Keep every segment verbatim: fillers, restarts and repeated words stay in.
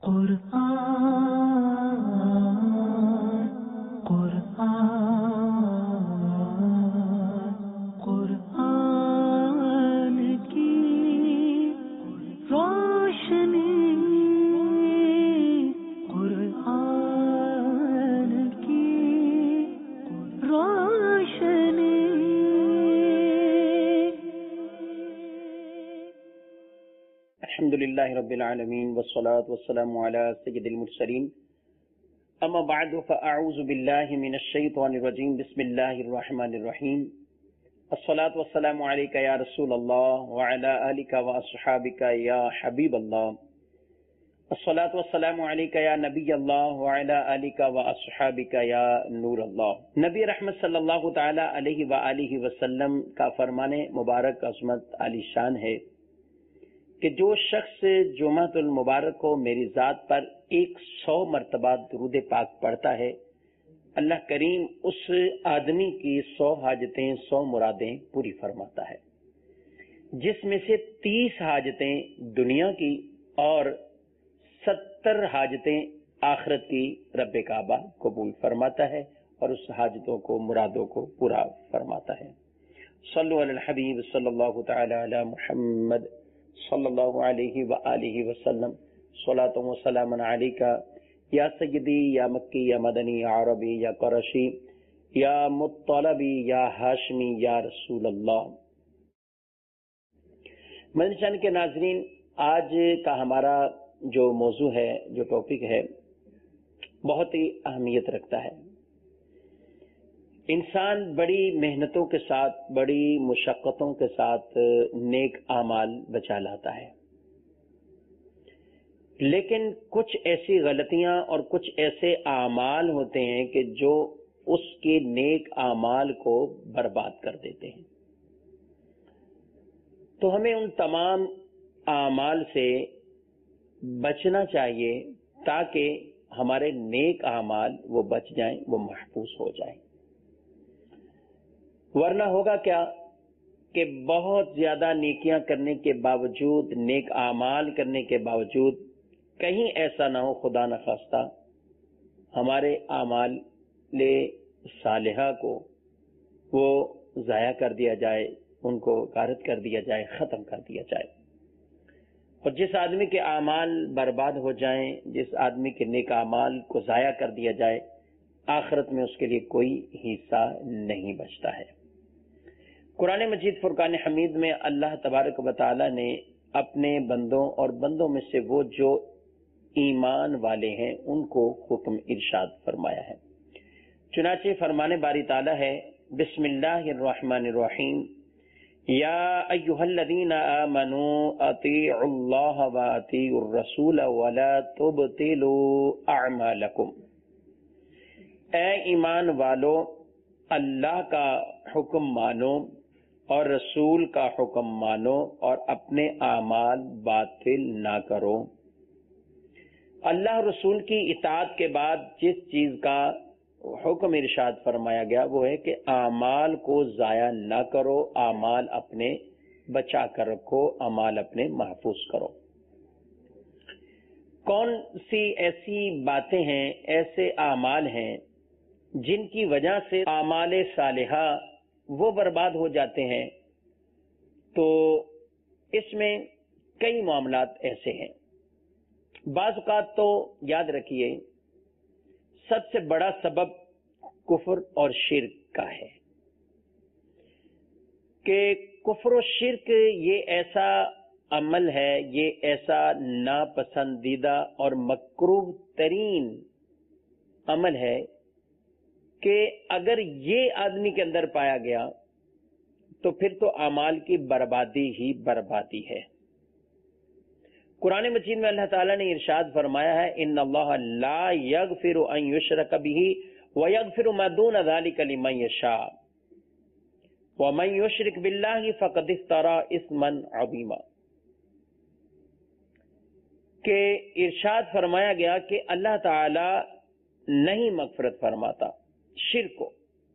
قرآن قرآن قرآن کی روشنی قرآن کی روشنی. الحمد للہ رب العالمین والصلاة والسلام علی سید المرسلین اما بعد فاعوذ باللہ من الشیطان الرجیم بسم اللہ الرحمن الرحیم الصلاة والسلام علیکہ یا رسول اللہ وعلی آلک واصحابک یا حبیب اللہ الصلاة والسلام علیکہ یا نبی اللہ وعلی آلک واصحابک یا نور اللہ. نبی رحمت صلی اللہ تعالی علیہ وآلہ وسلم کا فرمان مبارک عظمت عالی شان ہے کہ جو شخص جمعۃ المبارک کو میری ذات پر ایک سو مرتبہ درود پاک پڑھتا ہے، اللہ کریم اس آدمی کی سو حاجتیں سو مرادیں پوری فرماتا ہے، جس میں سے تیس حاجتیں دنیا کی اور ستر حاجتیں آخرت کی رب کعبہ قبول فرماتا ہے اور اس حاجتوں کو مرادوں کو پورا فرماتا ہے. صلو علی الحبیب صلی اللہ تعالی علی محمد صلی اللہ علیہ وآلہ وسلم صلاۃ و سلام علیکہ یا سیدی یا مکی یا مدنی یا عربی یا قرشی یا مطلبی یا ہاشمی یا رسول اللہ. مدنی چینل کے ناظرین، آج کا ہمارا جو موضوع ہے، جو ٹاپک ہے، بہت ہی اہمیت رکھتا ہے. انسان بڑی محنتوں کے ساتھ، بڑی مشقتوں کے ساتھ نیک اعمال بچا لاتا ہے، لیکن کچھ ایسی غلطیاں اور کچھ ایسے اعمال ہوتے ہیں کہ جو اس کے نیک اعمال کو برباد کر دیتے ہیں. تو ہمیں ان تمام اعمال سے بچنا چاہیے تاکہ ہمارے نیک اعمال وہ بچ جائیں، وہ محفوظ ہو جائیں. ورنہ ہوگا کیا کہ بہت زیادہ نیکیاں کرنے کے باوجود، نیک اعمال کرنے کے باوجود کہیں ایسا نہ ہو خدا نخواستہ ہمارے اعمال صالحہ کو وہ ضائع کر دیا جائے، ان کو غارت کر دیا جائے، ختم کر دیا جائے. اور جس آدمی کے اعمال برباد ہو جائیں، جس آدمی کے نیک اعمال کو ضائع کر دیا جائے، آخرت میں اس کے لیے کوئی حصہ نہیں بچتا ہے. قرآن مجید فرقان حمید میں اللہ تبارک و تعالی نے اپنے بندوں اور بندوں میں سے وہ جو ایمان والے ہیں ان کو حکم ارشاد فرمایا ہے. چنانچہ فرمان باری تعالی ہے، بسم اللہ الرحمن الرحیم، یا ایھا الذین آمنوا اطیعوا اللہ واطیعوا الرسول ولا تبطلوا اعمالکم. اے ایمان والو، اللہ کا حکم مانو اور رسول کا حکم مانو اور اپنے اعمال باطل نہ کرو. اللہ رسول کی اطاعت کے بعد جس چیز کا حکم ارشاد فرمایا گیا وہ ہے کہ اعمال کو ضائع نہ کرو، اعمال اپنے بچا کر رکھو، اعمال اپنے محفوظ کرو. کون سی ایسی باتیں ہیں، ایسے اعمال ہیں جن کی وجہ سے اعمال صالحہ وہ برباد ہو جاتے ہیں؟ تو اس میں کئی معاملات ایسے ہیں. بعض اوقات تو یاد رکھیے سب سے بڑا سبب کفر اور شرک کا ہے کہ کفر و شرک یہ ایسا عمل ہے، یہ ایسا ناپسندیدہ اور مکروہ ترین عمل ہے کہ اگر یہ آدمی کے اندر پایا گیا تو پھر تو اعمال کی بربادی ہی بربادی ہے. قرآن مجید میں اللہ تعالیٰ نے ارشاد فرمایا ہے، ان اللہ لا یغفر ان یشرک بہ ویغفر ما دون ذلک لمن یشاء ومن یشرک باللہ فقد افتری اثما عظیما. کہ ارشاد فرمایا گیا کہ اللہ تعالی نہیں مغفرت فرماتا شرک کو،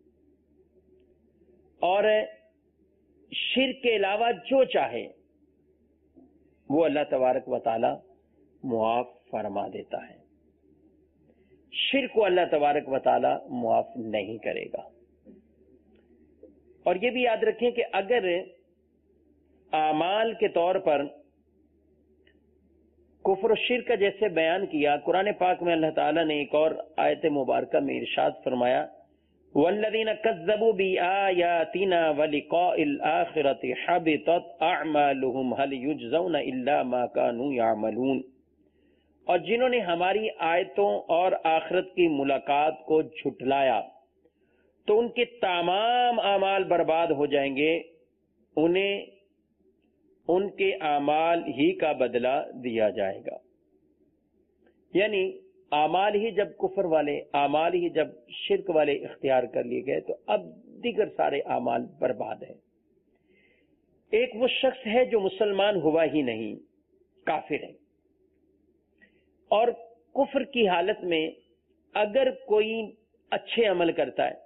اور شرک کے علاوہ جو چاہے وہ اللہ تبارک و تعالی معاف فرما دیتا ہے. شرک کو اللہ تبارک و تعالی معاف نہیں کرے گا. اور یہ بھی یاد رکھیں کہ اگر اعمال کے طور پر کفر و شرک کا جیسے بیان کیا، قرآن پاک میں اللہ تعالیٰ نے ایک اور آیت مبارکہ میں ارشاد فرمایا وَالَّذِينَ كَذَّبُوا بِآيَاتِنَا وَلِقَاءِ الْآخِرَةِ حَبِطَتْ أَعْمَالُهُمْ هَلْ يُجْزَوْنَ إِلَّا مَا كَانُوا يَعْمَلُونَ. اور جنہوں نے ہماری آیتوں اور آخرت کی ملاقات کو جھٹلایا تو ان کے تمام اعمال برباد ہو جائیں گے، انہیں ان کے اعمال ہی کا بدلہ دیا جائے گا. یعنی اعمال ہی جب کفر والے، اعمال ہی جب شرک والے اختیار کر لیے گئے تو اب دیگر سارے اعمال برباد ہیں. ایک وہ شخص ہے جو مسلمان ہوا ہی نہیں، کافر ہے، اور کفر کی حالت میں اگر کوئی اچھے عمل کرتا ہے،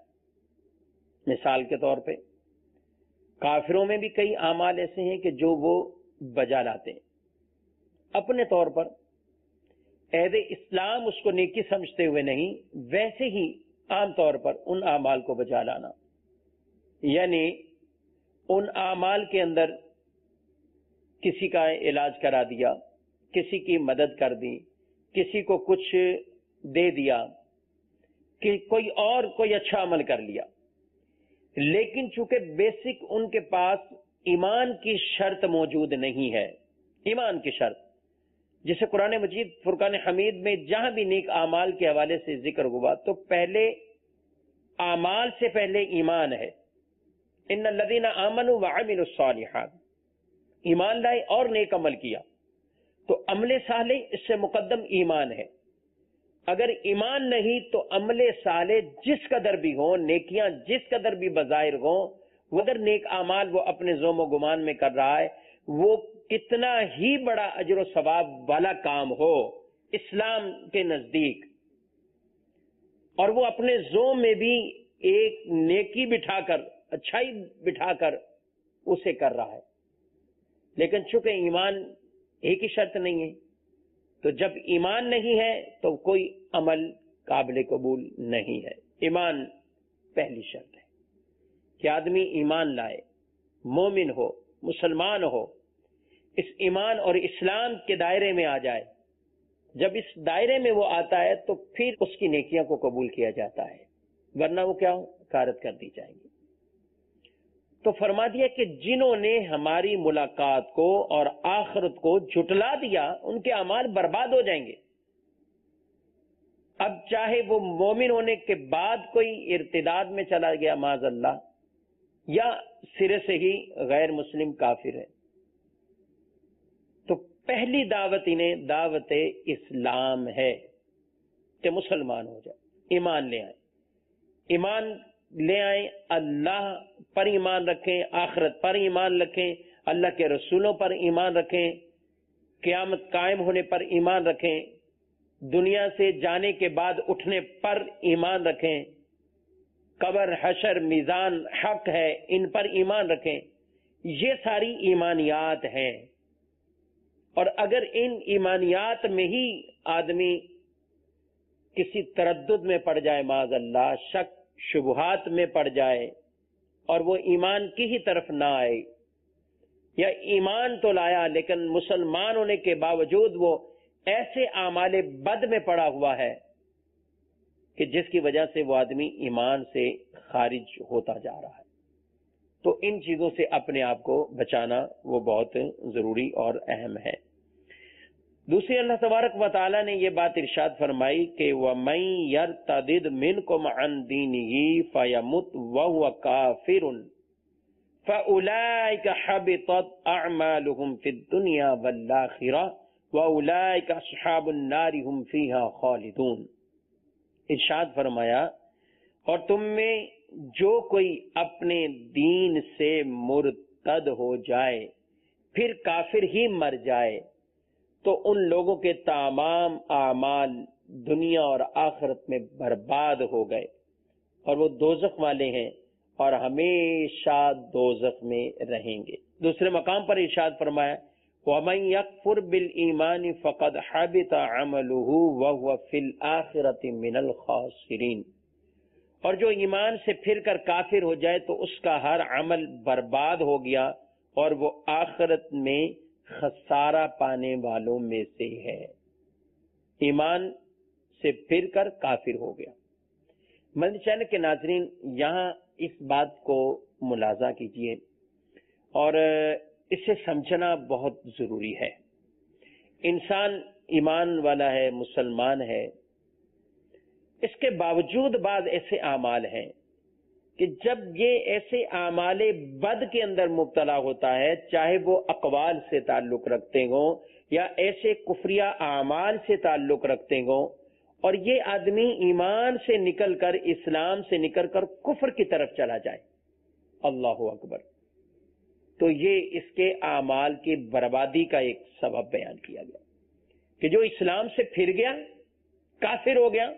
مثال کے طور پہ کافروں میں بھی کئی اعمال ایسے ہیں کہ جو وہ بجا لاتے ہیں اپنے طور پر، عہد اسلام اس کو نیکی سمجھتے ہوئے نہیں، ویسے ہی عام طور پر ان اعمال کو بجا لانا. یعنی ان اعمال کے اندر کسی کا علاج کرا دیا، کسی کی مدد کر دی، کسی کو کچھ دے دیا، کہ کوئی اور کوئی اچھا عمل کر لیا. لیکن چونکہ بیسک ان کے پاس ایمان کی شرط موجود نہیں ہے، ایمان کی شرط جسے قرآن مجید فرقان حمید میں جہاں بھی نیک اعمال کے حوالے سے ذکر ہوا تو پہلے اعمال سے پہلے ایمان ہے. ان الذین آمنوا وعملوا الصالحات، ایمان لائے اور نیک عمل کیا، تو عمل صالح اس سے مقدم ایمان ہے. اگر ایمان نہیں تو عمل صالح جس قدر بھی ہوں، نیکیاں جس قدر بھی بظاہر ہوں، وہ اگر نیک اعمال وہ اپنے ذوم و گمان میں کر رہا ہے، وہ کتنا ہی بڑا اجر و ثواب والا کام ہو اسلام کے نزدیک، اور وہ اپنے ذوم میں بھی ایک نیکی بٹھا کر، اچھائی بٹھا کر اسے کر رہا ہے، لیکن چونکہ ایمان ایک ہی شرط نہیں ہے، تو جب ایمان نہیں ہے تو کوئی عمل قابل قبول نہیں ہے. ایمان پہلی شرط ہے کہ آدمی ایمان لائے، مومن ہو، مسلمان ہو، اس ایمان اور اسلام کے دائرے میں آ جائے. جب اس دائرے میں وہ آتا ہے تو پھر اس کی نیکیاں کو قبول کیا جاتا ہے، ورنہ وہ کیا ہو، کارت کر دی جائیں گی. تو فرما دیا کہ جنہوں نے ہماری ملاقات کو اور آخرت کو جھٹلا دیا ان کے اعمال برباد ہو جائیں گے. اب چاہے وہ مومن ہونے کے بعد کوئی ارتداد میں چلا گیا معاذ اللہ، یا سرے سے ہی غیر مسلم کافر ہے، تو پہلی دعوت انہیں دعوت اسلام ہے کہ مسلمان ہو جائے، ایمان لے آئیں. ایمان لے آئیں، اللہ پر ایمان رکھیں، آخرت پر ایمان رکھیں، اللہ کے رسولوں پر ایمان رکھیں، قیامت قائم ہونے پر ایمان رکھیں، دنیا سے جانے کے بعد اٹھنے پر ایمان رکھیں، قبر، حشر، میزان حق ہے، ان پر ایمان رکھیں. یہ ساری ایمانیات ہیں، اور اگر ان ایمانیات میں ہی آدمی کسی تردد میں پڑ جائے معاذ اللہ، شک شبہات میں پڑ جائے اور وہ ایمان کی ہی طرف نہ آئے، یا ایمان تو لایا لیکن مسلمان ہونے کے باوجود وہ ایسے اعمال بد میں پڑا ہوا ہے کہ جس کی وجہ سے وہ آدمی ایمان سے خارج ہوتا جا رہا ہے، تو ان چیزوں سے اپنے آپ کو بچانا وہ بہت ضروری اور اہم ہے. دوسری اللہ تبارک و تعالیٰ نے یہ بات ارشاد فرمائی کہ وَمَن يَرْتَدِدْ مِنْكُمْ عَنْ دِينِهِ فَيَمُتْ وَهُوَ كَافِرٌ فَأُولَئِكَ حَبِطَتْ أَعْمَالُهُمْ فِي الدُّنْيَا وَالْآخِرَةِ وَأُولَئِكَ أَصْحَابُ النَّارِ هُمْ فِيهَا خَالِدُونَ. ارشاد فرمایا، اور تم میں جو کوئی اپنے دین سے مرتد ہو جائے پھر کافر ہی مر جائے تو ان لوگوں کے تمام اعمال دنیا اور آخرت میں برباد ہو گئے اور وہ دوزخ والے ہیں اور ہمیشہ دوزخ میں رہیں گے. دوسرے مقام پر ارشاد فرمایا وَمَن يَكْفُرْ بِالْإِيمَانِ فَقَدْ حَبِطَ عَمَلُهُ وَهُوَ فِي الْآخِرَةِ مِنَ الْخَاسِرِينَ، اور جو ایمان سے پھر کر کافر ہو جائے تو اس کا ہر عمل برباد ہو گیا اور وہ آخرت میں خسارہ پانے والوں میں سے ہے۔ ایمان سے پھر کر کافر ہو گیا۔ مدنی چینل کے ناظرین، یہاں اس بات کو ملاحظہ کیجئے اور اسے سمجھنا بہت ضروری ہے۔ انسان ایمان والا ہے، مسلمان ہے، اس کے باوجود بعض ایسے اعمال ہیں کہ جب یہ ایسے اعمال بد کے اندر مبتلا ہوتا ہے، چاہے وہ اقوال سے تعلق رکھتے ہوں یا ایسے کفریہ اعمال سے تعلق رکھتے ہوں، اور یہ آدمی ایمان سے نکل کر، اسلام سے نکل کر کفر کی طرف چلا جائے، اللہ اکبر، تو یہ اس کے اعمال کی بربادی کا ایک سبب بیان کیا گیا کہ جو اسلام سے پھر گیا، کافر ہو گیا،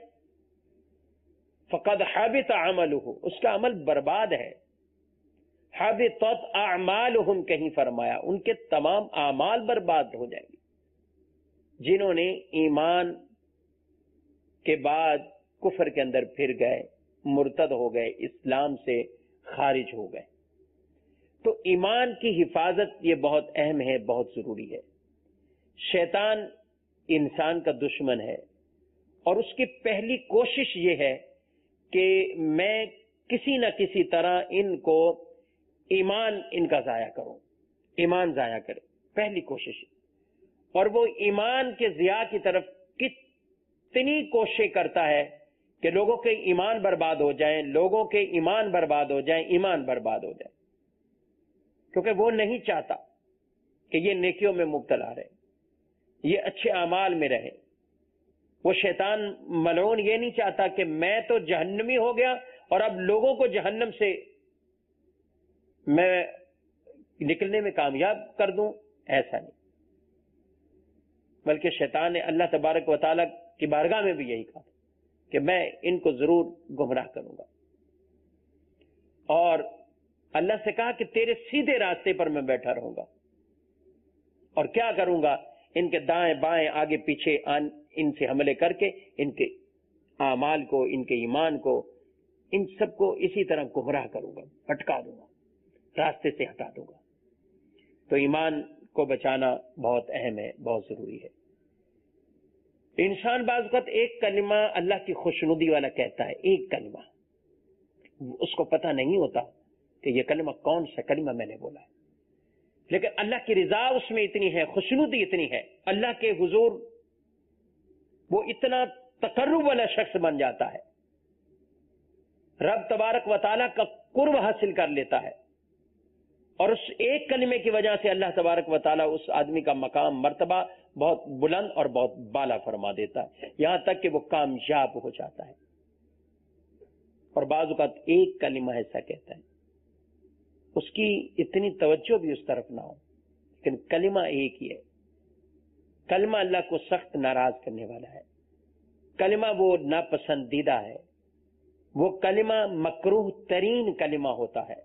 فقد حبط عملہ، اس کا عمل برباد ہے۔ حبطت اعمالہم کہیں فرمایا، ان کے تمام اعمال برباد ہو جائیں گے۔ جنہوں نے ایمان کے بعد کفر کے اندر پھر گئے، مرتد ہو گئے، اسلام سے خارج ہو گئے، تو ایمان کی حفاظت یہ بہت اہم ہے، بہت ضروری ہے۔ شیطان انسان کا دشمن ہے اور اس کی پہلی کوشش یہ ہے کہ میں کسی نہ کسی طرح ان کو ایمان ان کا ضائع کروں، ایمان ضائع کرے، پہلی کوشش۔ اور وہ ایمان کے ضیاع کی طرف کتنی کوشش کرتا ہے کہ لوگوں کے ایمان برباد ہو جائیں، لوگوں کے ایمان برباد ہو جائیں، ایمان برباد ہو جائے، کیونکہ وہ نہیں چاہتا کہ یہ نیکیوں میں مبتلا رہے، یہ اچھے اعمال میں رہے۔ وہ شیطان ملعون یہ نہیں چاہتا کہ میں تو جہنمی ہو گیا اور اب لوگوں کو جہنم سے میں نکلنے میں کامیاب کر دوں، ایسا نہیں، بلکہ شیطان نے اللہ تبارک و تعالیٰ کی بارگاہ میں بھی یہی کہا کہ میں ان کو ضرور گمراہ کروں گا، اور اللہ سے کہا کہ تیرے سیدھے راستے پر میں بیٹھا رہوں گا، اور کیا کروں گا، ان کے دائیں بائیں آگے پیچھے آن ان سے حملے کر کے ان کے اعمال کو، ان کے ایمان کو، ان سب کو اسی طرح گمراہ کروں گا، بھٹکا دوں گا، راستے سے ہٹا دوں گا۔ تو ایمان کو بچانا بہت اہم ہے، بہت ضروری ہے۔ انسان بعض وقت ایک کلمہ اللہ کی خوشنودی والا کہتا ہے، ایک کلمہ، اس کو پتہ نہیں ہوتا کہ یہ کلمہ کون سا کلمہ میں نے بولا ہے، لیکن اللہ کی رضا اس میں اتنی ہے، خوشنودی اتنی ہے، اللہ کے حضور وہ اتنا تقرب والا شخص بن جاتا ہے، رب تبارک و تعالیٰ کا قرب حاصل کر لیتا ہے، اور اس ایک کلمے کی وجہ سے اللہ تبارک و تعالیٰ اس آدمی کا مقام، مرتبہ بہت بلند اور بہت بالا فرما دیتا ہے، یہاں تک کہ وہ کامیاب ہو جاتا ہے۔ اور بعض اوقات ایک کلمہ ایسا کہتا ہے، اس کی اتنی توجہ بھی اس طرف نہ ہو، لیکن کلمہ ایک ہی ہے۔ کلمہ اللہ کو سخت ناراض کرنے والا ہے، کلمہ وہ ناپسندیدہ ہے، وہ کلمہ مکروہ ترین کلمہ ہوتا ہے،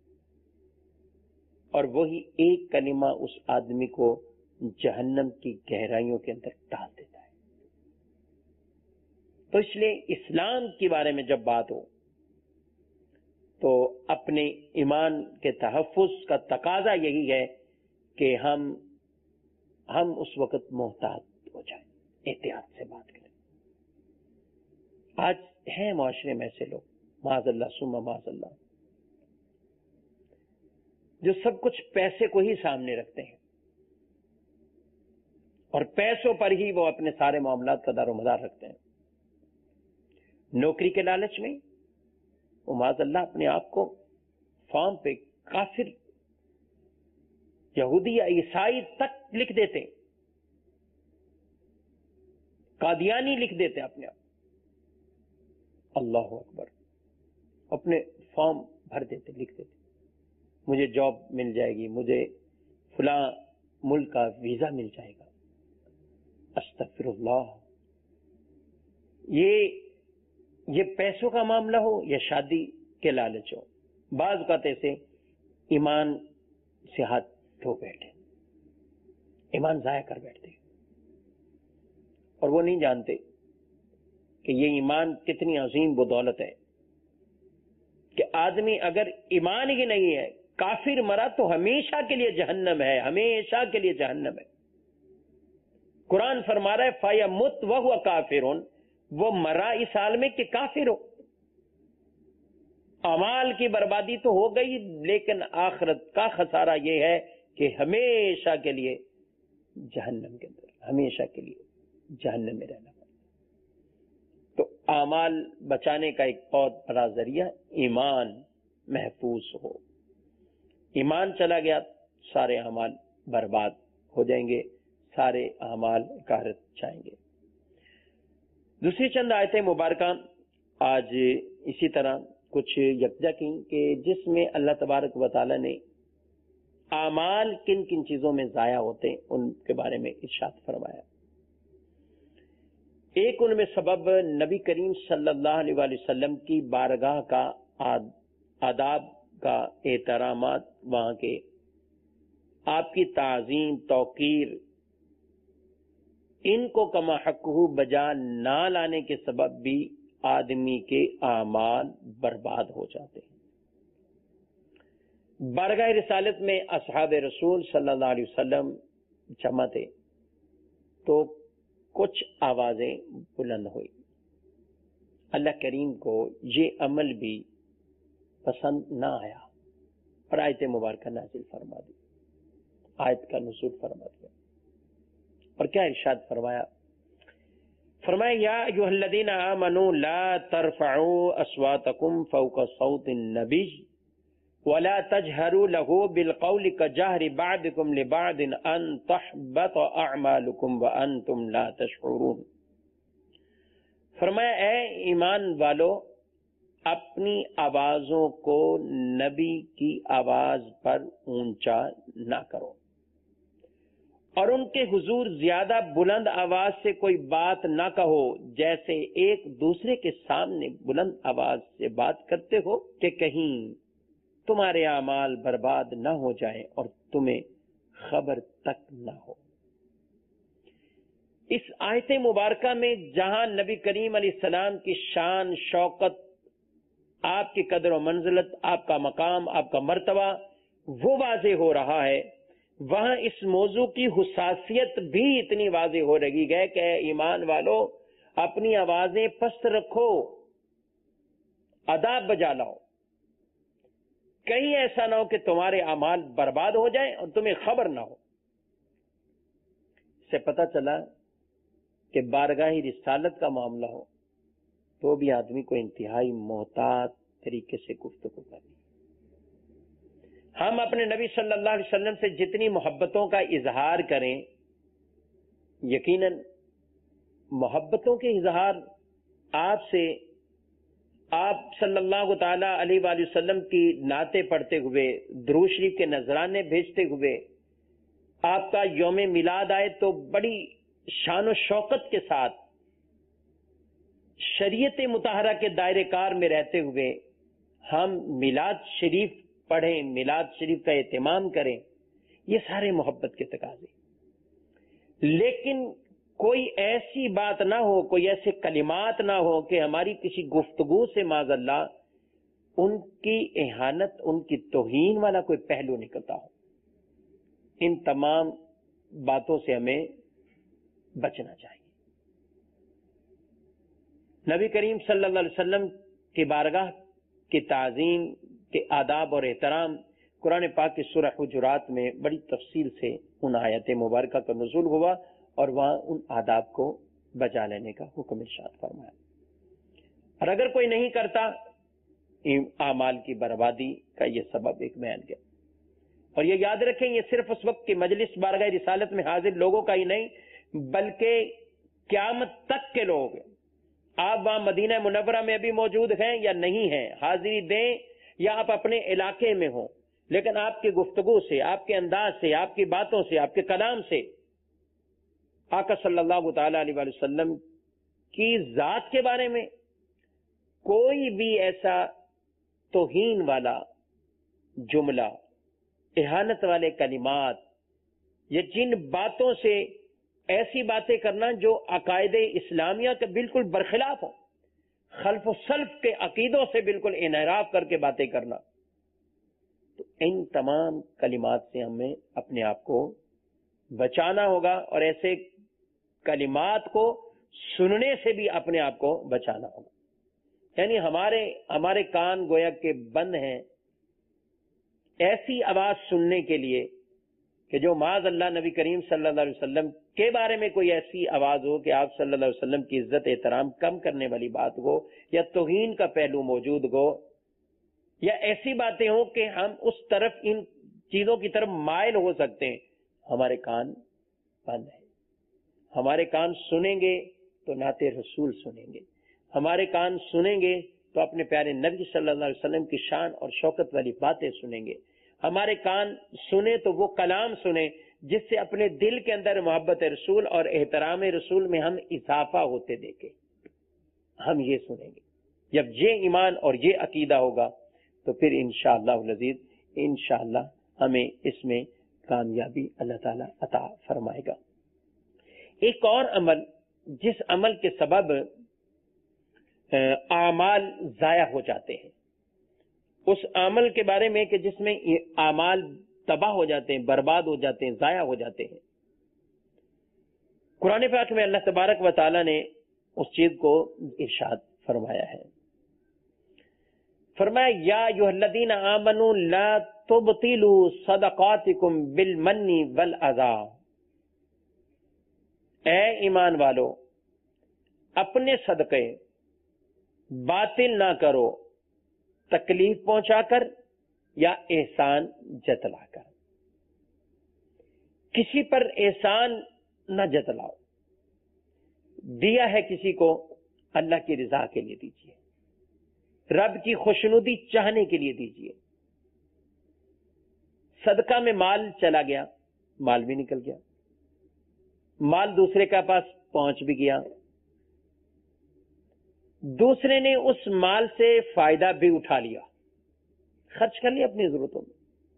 اور وہی ایک کلمہ اس آدمی کو جہنم کی گہرائیوں کے اندر ڈال دیتا ہے۔ تو اس لیے اسلام کے بارے میں جب بات ہو تو اپنے ایمان کے تحفظ کا تقاضا یہی ہے کہ ہم ہم اس وقت محتاط ہو جائیں، احتیاط سے بات کریں۔ آج ہیں معاشرے میں ایسے لوگ، معاذ اللہ ثم معاذ اللہ، جو سب کچھ پیسے کو ہی سامنے رکھتے ہیں اور پیسوں پر ہی وہ اپنے سارے معاملات کا دار و مدار رکھتے ہیں۔ نوکری کے لالچ میں وہ معاذ اللہ اپنے آپ کو فارم پہ کافر، یہودی یا عیسائی تک لکھ دیتے، قادیانی لکھ دیتے اپنے آپ، اللہ اکبر، اپنے فارم بھر دیتے، لکھ دیتے، مجھے جاب مل جائے گی، مجھے فلاں ملک کا ویزا مل جائے گا، استغفر اللہ۔ یہ یہ پیسوں کا معاملہ ہو یا شادی کے لالچ ہو، بعض اوقات ایسے ایمان سے ہاتھ دھو بیٹھے، ایمان ضائع کر بیٹھتے ہیں اور وہ نہیں جانتے کہ یہ ایمان کتنی عظیم بدولت ہے کہ آدمی اگر ایمان ہی نہیں ہے، کافر مرا تو ہمیشہ کے لیے جہنم ہے، ہمیشہ کے لیے جہنم ہے۔ قرآن فرما رہا ہے فَيَمُتْ وَهُوَ كَافِرٌ، وہ مرا اس حال میں کہ کافر ہو۔ اعمال کی بربادی تو ہو گئی، لیکن آخرت کا خسارہ یہ ہے کہ ہمیشہ کے لیے جہنم کے اندر، ہمیشہ کے لیے جہنم میں رہنا۔ تو اعمال بچانے کا ایک بہت بڑا ذریعہ ایمان محفوظ ہو۔ ایمان چلا گیا سارے اعمال برباد ہو جائیں گے، سارے اعمال غارت جائیں گے۔ دوسری چند آیتیں مبارکہ آج اسی طرح کچھ یکجا کی کہ جس میں اللہ تبارک و تعالی نے اعمال کن کن چیزوں میں ضائع ہوتے ہیں ان کے بارے میں ارشاد فرمایا۔ ایک ان میں سبب نبی کریم صلی اللہ علیہ وآلہ وسلم کی بارگاہ کا آداب کا احترامات، وہاں کے آپ کی تعظیم توقیر، ان کو کما حقہ بجا نہ لانے کے سبب بھی آدمی کے اعمال برباد ہو جاتے ہیں۔ بارگاہ رسالت میں اصحاب رسول صلی اللہ علیہ وسلم جمع تھے تو کچھ آوازیں بلند ہوئی۔ اللہ کریم کو یہ عمل بھی پسند نہ آیا اور آیت مبارکہ نازل فرما دی، آیت کا نزول فرما دیا۔ اور کیا ارشاد فرمایا؟ فرمایا یا ایھا الذین آمنوا لا ترفعوا اصواتکم فوق صوت النبی ولا تجهروا له بالقول كجهر بعضكم لبعض ان تحبط اعمالكم وانتم لا تشعرون۔ فرمایا اے ایمان والو، اپنی آوازوں کو نبی کی آواز پر اونچا نہ کرو اور ان کے حضور زیادہ بلند آواز سے کوئی بات نہ کہو جیسے ایک دوسرے کے سامنے بلند آواز سے بات کرتے ہو کہ کہیں تمہارے اعمال برباد نہ ہو جائیں اور تمہیں خبر تک نہ ہو۔ اس آیت مبارکہ میں جہاں نبی کریم علیہ السلام کی شان، شوکت، آپ کی قدر و منزلت، آپ کا مقام، آپ کا مرتبہ وہ واضح ہو رہا ہے، وہاں اس موضوع کی حساسیت بھی اتنی واضح ہو رہی ہے کہ ایمان والو اپنی آوازیں پست رکھو، آداب بجا لاؤ، کہیں ایسا نہ ہو کہ تمہارے اعمال برباد ہو جائیں اور تمہیں خبر نہ ہو۔ اس سے پتہ چلا کہ بارگاہ رسالت کا معاملہ ہو تو بھی آدمی کو انتہائی محتاط طریقے سے گفتگو کرنی۔ ہم اپنے نبی صلی اللہ علیہ وسلم سے جتنی محبتوں کا اظہار کریں، یقیناً محبتوں کے اظہار آپ سے، آپ صلی اللہ تعالی علیہ وآلہ وسلم کی نعتیں پڑھتے ہوئے، درود شریف کے نذرانے بھیجتے ہوئے، آپ کا یوم میلاد آئے تو بڑی شان و شوکت کے ساتھ شریعت مطہرہ کے دائرے کار میں رہتے ہوئے ہم میلاد شریف پڑھیں، میلاد شریف کا اہتمام کریں، یہ سارے محبت کے تقاضے۔ لیکن کوئی ایسی بات نہ ہو، کوئی ایسے کلمات نہ ہو کہ ہماری کسی گفتگو سے معاذ اللہ ان کی اہانت، ان کی توہین والا کوئی پہلو نکلتا ہو۔ ان تمام باتوں سے ہمیں بچنا چاہیے۔ نبی کریم صلی اللہ علیہ وسلم کی بارگاہ کی تعظیم کے آداب اور احترام قرآن پاک کی سورہ حجرات میں بڑی تفصیل سے ان آیت مبارکہ کا نزول ہوا اور وہاں ان آداب کو بجا لینے کا حکم ارشاد فرمایا۔ اور اگر کوئی نہیں کرتا، اعمال کی بربادی کا یہ سبب ایک بیان کیا۔ اور یہ یاد رکھیں، یہ صرف اس وقت کی مجلس بارگاہ رسالت میں حاضر لوگوں کا ہی نہیں بلکہ قیامت تک کے لوگ، آپ وہاں مدینہ منورہ میں ابھی موجود ہیں یا نہیں ہیں، حاضری دیں یا آپ اپنے علاقے میں ہوں، لیکن آپ کی گفتگو سے، آپ کے انداز سے، آپ کی باتوں سے، آپ کے کلام سے آقا صلی اللہ تعالی علیہ وآلہ وسلم کی ذات کے بارے میں کوئی بھی ایسا توہین والا جملہ، اہانت والے کلمات یا جن باتوں سے ایسی باتیں کرنا جو عقائد اسلامیہ کے بالکل برخلاف ہوں، خلف و سلف کے عقیدوں سے بالکل انحراف کر کے باتیں کرنا، تو ان تمام کلمات سے ہمیں اپنے آپ کو بچانا ہوگا، اور ایسے کلمات کو سننے سے بھی اپنے آپ کو بچانا ہوگا۔ یعنی ہمارے ہمارے کان گویا کہ بند ہیں ایسی آواز سننے کے لیے کہ جو معاذ اللہ نبی کریم صلی اللہ علیہ وسلم کے بارے میں کوئی ایسی آواز ہو کہ آپ صلی اللہ علیہ وسلم کی عزت احترام کم کرنے والی بات ہو، یا توہین کا پہلو موجود ہو، یا ایسی باتیں ہوں کہ ہم اس طرف ان چیزوں کی طرف مائل ہو سکتے ہیں، ہمارے کان بند ہیں۔ ہمارے کان سنیں گے تو نعت رسول سنیں گے، ہمارے کان سنیں گے تو اپنے پیارے نبی صلی اللہ علیہ وسلم کی شان اور شوکت والی باتیں سنیں گے، ہمارے کان سنیں تو وہ کلام سنیں جس سے اپنے دل کے اندر محبت رسول اور احترام رسول میں ہم اضافہ ہوتے دیکھیں، ہم یہ سنیں گے۔ جب یہ ایمان اور یہ عقیدہ ہوگا تو پھر انشاءاللہ العزیز انشاءاللہ ہمیں اس میں کامیابی اللہ تعالیٰ عطا فرمائے گا۔ ایک اور عمل جس عمل کے سبب اعمال ضائع ہو جاتے ہیں، اس عمل کے بارے میں کہ جس میں اعمال تباہ ہو جاتے ہیں، برباد ہو جاتے ہیں، ضائع ہو جاتے ہیں، قرآن پاک میں اللہ تبارک و تعالی نے اس چیز کو ارشاد فرمایا ہے۔ فرمایا یا ایھا الذین آمنوا لا تبطلوا صدقاتکم بالمن والاذی، اے ایمان والو اپنے صدقے باطل نہ کرو تکلیف پہنچا کر یا احسان جتلا کر۔ کسی پر احسان نہ جتلاؤ، دیا ہے کسی کو اللہ کی رضا کے لیے دیجیے، رب کی خوشنودی چاہنے کے لیے دیجیے۔ صدقہ میں مال چلا گیا، مال بھی نکل گیا، مال دوسرے کے پاس پہنچ بھی گیا، دوسرے نے اس مال سے فائدہ بھی اٹھا لیا، خرچ کر لیا اپنی ضرورتوں میں۔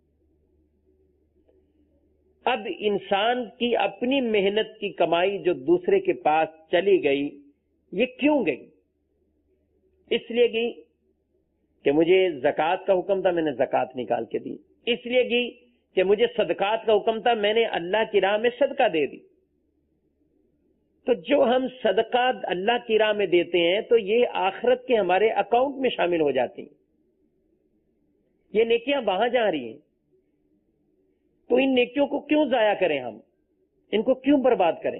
اب انسان کی اپنی محنت کی کمائی جو دوسرے کے پاس چلی گئی، یہ کیوں گئی؟ اس لیے گئی کہ مجھے زکوٰۃ کا حکم تھا، میں نے زکوٰۃ نکال کے دی، اس لیے گئی کہ مجھے صدقات کا حکم تھا، میں نے اللہ کی راہ میں صدقہ دے دی۔ تو جو ہم صدقات اللہ کی راہ میں دیتے ہیں تو یہ آخرت کے ہمارے اکاؤنٹ میں شامل ہو جاتی ہیں، یہ نیکیاں وہاں جا رہی ہیں، تو ان نیکیوں کو کیوں ضائع کریں، ہم ان کو کیوں برباد کریں؟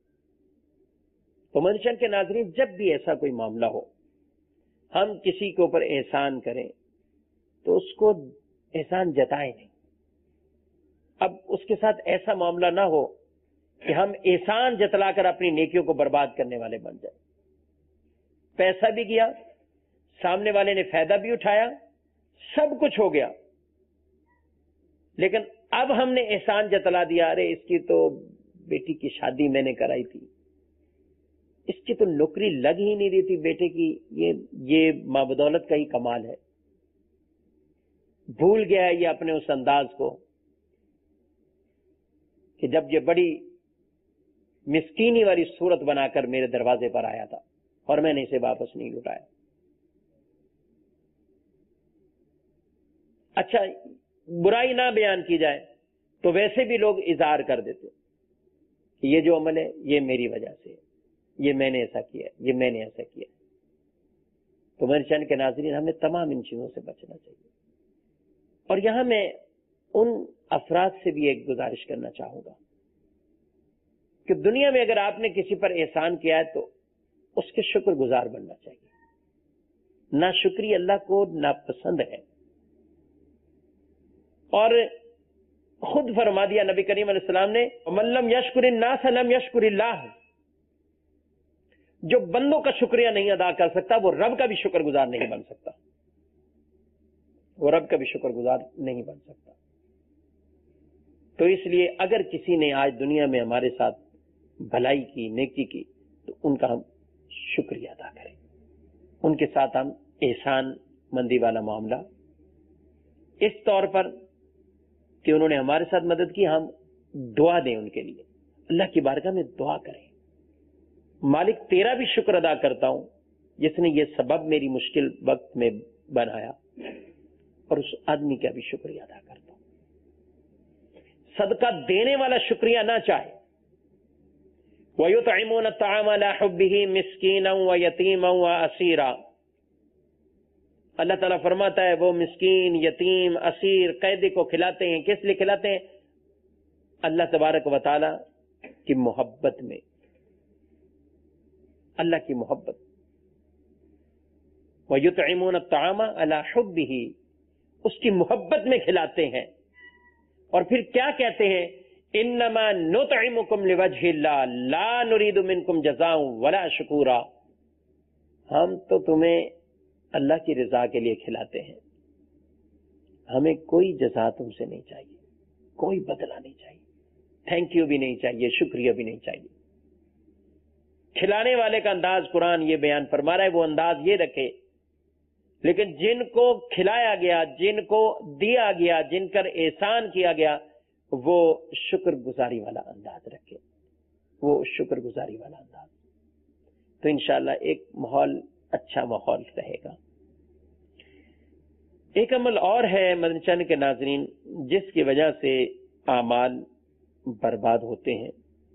تو منشن کے ناظرین، جب بھی ایسا کوئی معاملہ ہو، ہم کسی کے اوپر احسان کریں تو اس کو احسان جتائیں نہیں۔ اب اس کے ساتھ ایسا معاملہ نہ ہو کہ ہم احسان جتلا کر اپنی نیکیوں کو برباد کرنے والے بن جائیں۔ پیسہ بھی گیا، سامنے والے نے فائدہ بھی اٹھایا، سب کچھ ہو گیا، لیکن اب ہم نے احسان جتلا دیا، ارے اس کی تو بیٹی کی شادی میں نے کرائی تھی، اس کی تو نوکری لگ ہی نہیں رہی تھی بیٹے کی، یہ یہ ماں بدولت کا ہی کمال ہے۔ بھول گیا ہے یہ اپنے اس انداز کو کہ جب یہ بڑی مسکینی والی صورت بنا کر میرے دروازے پر آیا تھا اور میں نے اسے واپس نہیں لوٹایا۔ اچھا، برائی نہ بیان کی جائے تو ویسے بھی لوگ اظہار کر دیتے کہ یہ جو عمل ہے یہ میری وجہ سے ہے، یہ میں نے ایسا کیا، یہ میں نے ایسا کیا۔ تو میرے چینل کے ناظرین، ہمیں تمام ان چیزوں سے بچنا چاہیے۔ اور یہاں میں ان افراد سے بھی ایک گزارش کرنا چاہوں گا کہ دنیا میں اگر آپ نے کسی پر احسان کیا ہے تو اس کے شکر گزار بننا چاہیے۔ ناشکری اللہ کو ناپسند ہے، اور خود فرما دیا نبی کریم علیہ السلام نے، وَمَن لَّمْ يَشْكُرِ النَّاسَ لَمْ يَشْكُرِ اللَّهَ، جو بندوں کا شکریہ نہیں ادا کر سکتا وہ رب کا بھی شکر گزار نہیں بن سکتا، وہ رب کا بھی شکر گزار نہیں بن سکتا۔ تو اس لیے اگر کسی نے آج دنیا میں ہمارے ساتھ بھلائی کی، نیکی کی، تو ان کا ہم شکریہ ادا کریں، ان کے ساتھ ہم احسان مندی والا معاملہ اس طور پر کہ انہوں نے ہمارے ساتھ مدد کی، ہم دعا دیں ان کے لیے، اللہ کی بارگاہ میں دعا کریں، مالک تیرا بھی شکر ادا کرتا ہوں جس نے یہ سبب میری مشکل وقت میں بنایا، اور اس آدمی کا بھی شکریہ ادا کرتا ہوں۔ صدقہ دینے والا شکریہ نہ چاہے۔ وَيُطْعِمُونَ الطَّعَامَ عَلَىٰ حُبِّهِ مِسْكِينًا وَيَتِيمًا وَأَسِيرًا، اللہ تعالیٰ فرماتا ہے وہ مسکین، یتیم، اسیر، قیدی کو کھلاتے ہیں۔ کس لیے کھلاتے ہیں؟ اللہ تبارک و تعالیٰ کی محبت میں، اللہ کی محبت۔ وَيُطْعِمُونَ الطَّعَامَ عَلَىٰ حُبِّهِ، اس کی محبت میں کھلاتے ہیں۔ اور پھر کیا کہتے ہیں؟ انما نطعمکم لوجہ اللہ لا نرید منکم جزاء ولا شکورا، ہم تو تمہیں اللہ کی رضا کے لیے کھلاتے ہیں، ہمیں کوئی جزا تم سے نہیں چاہیے، کوئی بدلہ نہیں چاہیے، تھینک یو بھی نہیں چاہیے، شکریہ بھی نہیں چاہیے۔ کھلانے والے کا انداز قرآن یہ بیان فرما رہا ہے، وہ انداز یہ رکھے، لیکن جن کو کھلایا گیا، جن کو دیا گیا، جن پر احسان کیا گیا، وہ شکر گزاری والا انداز رکھے، وہ شکر گزاری والا انداز، تو انشاءاللہ ایک ماحول، اچھا ماحول رہے گا۔ ایک عمل اور ہے مدنی چینل کے ناظرین جس کی وجہ سے اعمال برباد ہوتے ہیں،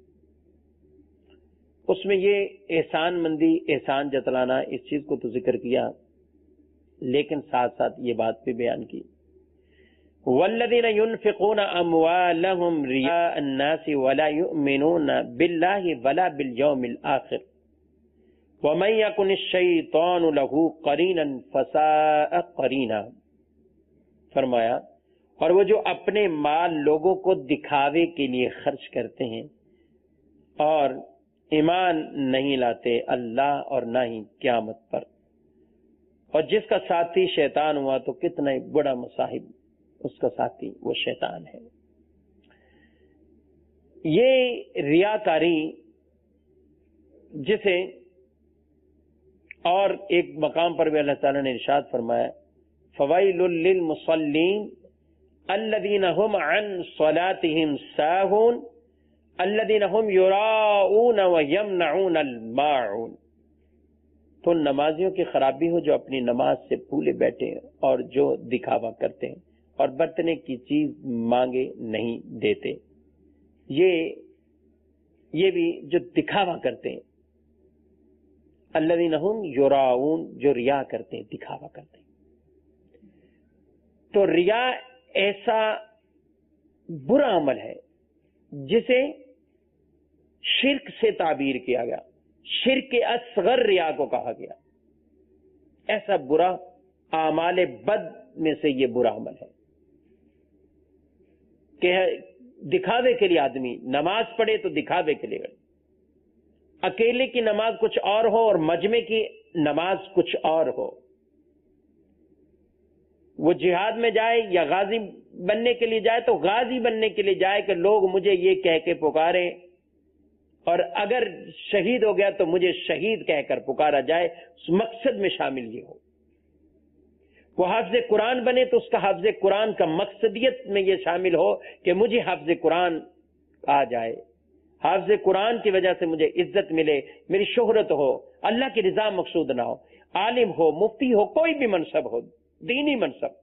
اس میں یہ احسان مندی، احسان جتلانا، اس چیز کو تو ذکر کیا، لیکن ساتھ ساتھ یہ بات بھی بیان کی، والذین ينفقون اموالهم رئاء الناس ولا يؤمنون باللہ ولا بالیوم الآخر ومن یکن الشیطان له قرینا فساء قرینا، فرمایا اور وہ جو اپنے مال لوگوں کو دکھاوے کے لیے خرچ کرتے ہیں اور ایمان نہیں لاتے اللہ اور نہ ہی قیامت پر، اور جس کا ساتھی شیطان ہوا تو کتنا بڑا مصاحب اس کا ساتھی وہ شیطان ہے۔ یہ ریاکاری جسے اور ایک مقام پر بھی اللہ تعالیٰ نے ارشاد فرمایا فویل للمصلین الذین هم عن صلاتهم ساہون الذین هم یراؤون ویمنعون الماعون، تو نمازیوں کی خرابی ہو جو اپنی نماز سے بھولے بیٹھے ہیں اور جو دکھاوا کرتے ہیں اور برتنے کی چیز مانگے نہیں دیتے، یہ یہ بھی جو دکھاوا کرتے ہیں، الذین هم یراؤون، جو ریا کرتے ہیں، دکھاوا کرتے ہیں۔ تو ریا ایسا برا عمل ہے جسے شرک سے تعبیر کیا گیا، شرک اصغر ریا کو کہا گیا، ایسا برا اعمال بد میں سے یہ برا عمل ہے کہ دکھاوے کے لیے آدمی نماز پڑھے تو دکھاوے کے لیے، اکیلے کی نماز کچھ اور ہو اور مجمع کی نماز کچھ اور ہو، وہ جہاد میں جائے یا غازی بننے کے لیے جائے تو غازی بننے کے لیے جائے کہ لوگ مجھے یہ کہہ کے پکاریں، اور اگر شہید ہو گیا تو مجھے شہید کہہ کر پکارا جائے، اس مقصد میں شامل یہ ہو۔ وہ حافظ قرآن بنے تو اس کا حافظ قرآن کا مقصدیت میں یہ شامل ہو کہ مجھے حافظ قرآن آ جائے، حافظ قرآن کی وجہ سے مجھے عزت ملے، میری شہرت ہو، اللہ کی رضا مقصود نہ ہو، عالم ہو، مفتی ہو، کوئی بھی منصب ہو، دینی منصب۔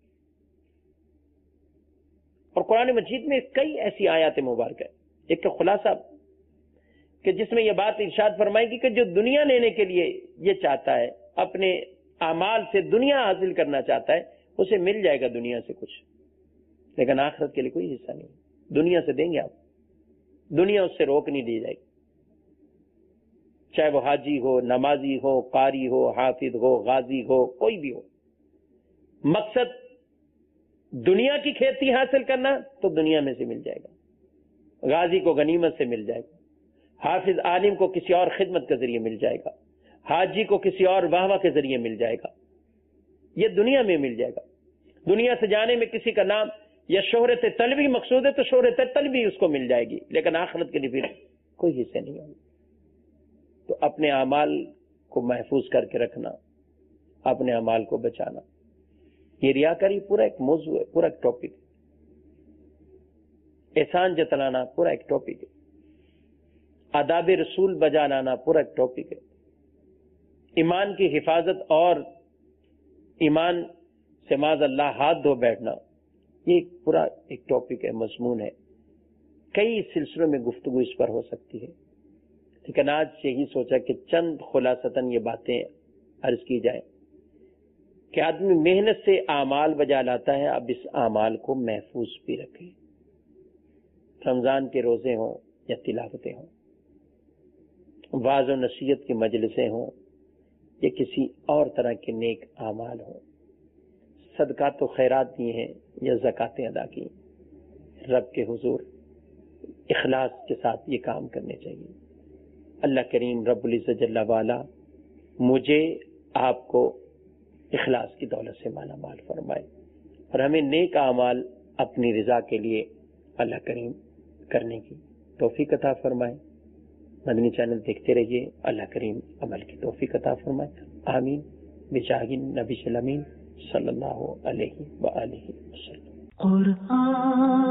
اور قرآن مجید میں کئی ایسی آیات مبارک ہے، ایک کا خلاصہ کہ جس میں یہ بات ارشاد فرمائے گی کہ جو دنیا لینے کے لیے یہ چاہتا ہے، اپنے اعمال سے دنیا حاصل کرنا چاہتا ہے، اسے مل جائے گا دنیا سے کچھ، لیکن آخرت کے لیے کوئی حصہ نہیں۔ دنیا سے دیں گے آپ، دنیا اس سے روک نہیں دی جائے گی، چاہے وہ حاجی ہو، نمازی ہو، قاری ہو، حافظ ہو، غازی ہو، کوئی بھی ہو، مقصد دنیا کی کھیتی حاصل کرنا تو دنیا میں سے مل جائے گا، غازی کو غنیمت سے مل جائے گا، حافظ عالم کو کسی اور خدمت کے ذریعے مل جائے گا، حاجی کو کسی اور واہ واہ کے ذریعے مل جائے گا، یہ دنیا میں مل جائے گا۔ دنیا سے جانے میں کسی کا نام یا شہرت طلبی مقصود ہے تو شہرت طلبی اس کو مل جائے گی، لیکن آخرت کے لیے پھر کوئی حصہ نہیں ہوگا۔ تو اپنے اعمال کو محفوظ کر کے رکھنا، اپنے اعمال کو بچانا، یہ ریاکاری پورا ایک موضوع ہے، پورا ایک ٹاپک۔ احسان جتلانا پورا ایک ٹاپک ہے، آداب رسول بجا لانا پورا ایک ٹاپک ہے، ایمان کی حفاظت اور ایمان سے معاذ اللہ ہاتھ دھو بیٹھنا، یہ پورا ایک ٹاپک ہے، مضمون ہے، کئی سلسلوں میں گفتگو اس پر ہو سکتی ہے، لیکن آج یہی سوچا کہ چند خلاصتاً یہ باتیں عرض کی جائیں کہ آدمی محنت سے اعمال بجا لاتا ہے، اب اس اعمال کو محفوظ بھی رکھے، رمضان کے روزے ہوں یا تلاوتیں ہوں، واعظ و نصیحت کی مجلسیں ہوں یا کسی اور طرح کے نیک اعمال ہوں، صدقات و خیرات دی ہیں یا زکاتیں ادا کی، رب کے حضور اخلاص کے ساتھ یہ کام کرنے چاہیے۔ اللہ کریم رب العزت جل والا مجھے آپ کو اخلاص کی دولت سے مالا مال فرمائے اور ہمیں نیک اعمال اپنی رضا کے لیے اللہ کریم کرنے کی توفیق عطا فرمائے۔ مدنی چینل دیکھتے رہیے، اللہ کریم عمل کی توفیق عطا فرمائے، آمین بجاہ نبی الامین صلی اللہ علیہ وآلہ وسلم۔ قرآن